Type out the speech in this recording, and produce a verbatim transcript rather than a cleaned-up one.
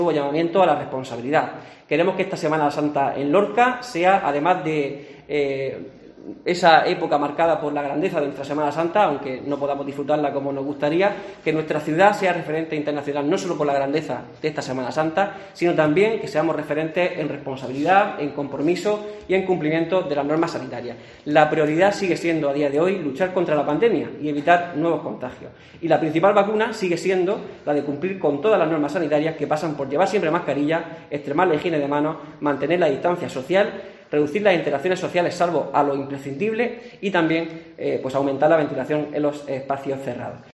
nuevo llamamiento a la responsabilidad. Queremos que esta Semana Santa en Lorca sea, además de eh, esa época marcada por la grandeza de nuestra Semana Santa, aunque no podamos disfrutarla como nos gustaría, que nuestra ciudad sea referente internacional, no solo por la grandeza de esta Semana Santa, sino también que seamos referentes en responsabilidad, en compromiso y en cumplimiento de las normas sanitarias. La prioridad sigue siendo a día de hoy luchar contra la pandemia y evitar nuevos contagios. Y la principal vacuna sigue siendo la de cumplir con todas las normas sanitarias, que pasan por llevar siempre mascarilla, extremar la higiene de manos, mantener la distancia social, reducir las interacciones sociales salvo a lo imprescindible y también eh, pues aumentar la ventilación en los espacios cerrados.